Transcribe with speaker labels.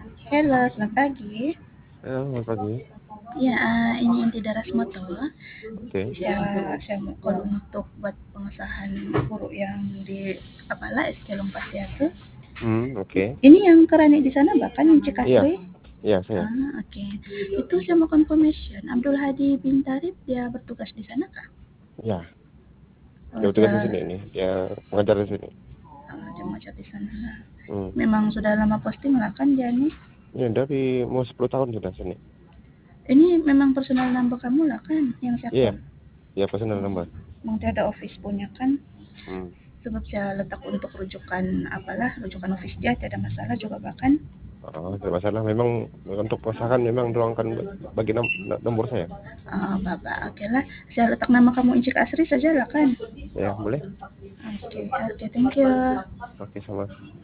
Speaker 1: Halo, selamat pagi.
Speaker 2: Selamat pagi.
Speaker 1: Ya, ini inti Daras Moto.
Speaker 2: Oke.
Speaker 1: Saya mau untuk buat pengesahan guru yang di apalah SK Lompasya tuh.
Speaker 2: Oke.
Speaker 1: Ini yang kerani di sana bahkan yang
Speaker 2: Iya,
Speaker 1: Cikasri.
Speaker 2: iya saya.
Speaker 1: Oke. Itu saya mau confirmation. Abdul Hadi bin Tarib dia bertugas di sana kah?
Speaker 2: Iya,
Speaker 1: Oh,
Speaker 2: dia bertugas di
Speaker 1: dia
Speaker 2: sini ini. Dia mengajar di sini.
Speaker 1: dia mau di sana.
Speaker 2: Hmm.
Speaker 1: Memang sudah lama posting lah kan dia nih.
Speaker 2: Ya, dari mau 10 tahun sudah sini.
Speaker 1: Ini memang personal number kamu lah kan yang saya
Speaker 2: Iya,
Speaker 1: call.
Speaker 2: ya personal
Speaker 1: Oh,
Speaker 2: number.
Speaker 1: memang dia ada office punya kan.
Speaker 2: Hmm.
Speaker 1: Sebab saya letak untuk rujukan apalah rujukan office dia tidak ada masalah juga bahkan
Speaker 2: Tidak masalah. Memang untuk pengesahan memang doangkan bagi nomor saya.
Speaker 1: bapak oke lah saya letak nama kamu Incik Asri saja lah kan
Speaker 2: Ya, boleh.
Speaker 1: oke thank you.
Speaker 2: Oke, sama.